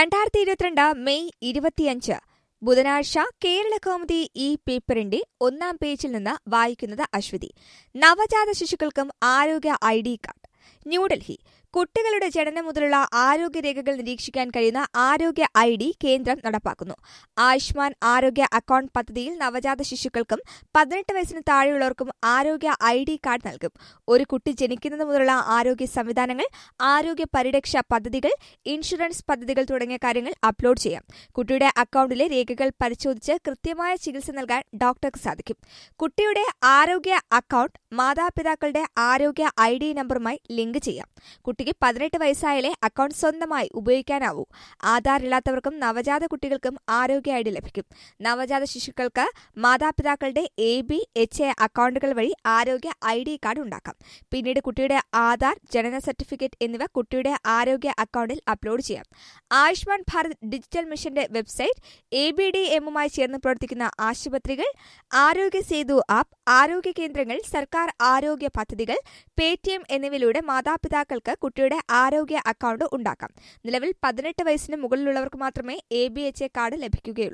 2022 May 25 ബുധനാഴ്ച കേരളകൗമുദി ഈ പേപ്പറിന്റെ ഒന്നാം പേജിൽ നിന്ന് വായിക്കുന്നത് അശ്വതി. നവജാത ശിശുക്കൾക്കും ആരോഗ്യ ഐഡി കാർഡ്. ന്യൂഡൽഹി. കുട്ടികളുടെ ജനനം മുതലുള്ള ആരോഗ്യരേഖകൾ നിരീക്ഷിക്കാൻ കഴിയുന്ന ആരോഗ്യ ഐഡി കേന്ദ്രം നടപ്പാക്കുന്നു. ആയുഷ്മാൻ ആരോഗ്യ അക്കൌണ്ട് പദ്ധതിയിൽ നവജാത ശിശുക്കൾക്കും 18 വയസ്സിന് താഴെയുള്ളവർക്കും ആരോഗ്യ ഐഡി കാർഡ് നൽകും. ഒരു കുട്ടി ജനിക്കുന്നത് മുതലുള്ള ആരോഗ്യ സംവിധാനങ്ങൾ, ആരോഗ്യ പരിരക്ഷ പദ്ധതികൾ, ഇൻഷുറൻസ് പദ്ധതികൾ തുടങ്ങിയ കാര്യങ്ങൾ അപ്ലോഡ് ചെയ്യാം. കുട്ടിയുടെ അക്കൌണ്ടിലെ രേഖകൾ പരിശോധിച്ച് കൃത്യമായ ചികിത്സ നൽകാൻ ഡോക്ടർക്ക് സാധിക്കും. കുട്ടിയുടെ ആരോഗ്യ അക്കൌണ്ട് മാതാപിതാക്കളുടെ ആരോഗ്യ ഐഡി നമ്പറുമായി ലിങ്ക് ചെയ്യാം. കുട്ടിക്ക് 18 വയസ്സായാലേ അക്കൌണ്ട് സ്വന്തമായി ഉപയോഗിക്കാനാവൂ. ആധാർ ഇല്ലാത്തവർക്കും നവജാത കുട്ടികൾക്കും ആരോഗ്യ ഐഡി ലഭിക്കും. നവജാത ശിശുക്കൾക്ക് മാതാപിതാക്കളുടെ ABHA അക്കൌണ്ടുകൾ വഴി ആരോഗ്യ ഐഡി കാർഡ് ഉണ്ടാക്കാം. പിന്നീട് കുട്ടിയുടെ ആധാർ, ജനന സർട്ടിഫിക്കറ്റ് എന്നിവ കുട്ടിയുടെ ആരോഗ്യ അക്കൌണ്ടിൽ അപ്ലോഡ് ചെയ്യാം. ആയുഷ്മാൻ ഭാരത് ഡിജിറ്റൽ മിഷന്റെ വെബ്സൈറ്റ്, ABDMുമായി ചേർന്ന് പ്രവർത്തിക്കുന്ന ആശുപത്രികൾ, ആരോഗ്യ സേതു ആപ്പ്, ആരോഗ്യ കേന്ദ്രങ്ങൾ, സർക്കാർ ആരോഗ്യ പദ്ധതികൾ, പേടിഎം എന്നിവയിലൂടെ മാതാപിതാക്കൾക്ക് കുട്ടിയുടെ ആരോഗ്യ അക്കൌണ്ട് ഉണ്ടാക്കാം. നിലവിൽ 18 വയസ്സിന് മുകളിലുള്ളവർക്ക് മാത്രമേ ABHA കാർഡ് ലഭിക്കുകയുള്ളൂ.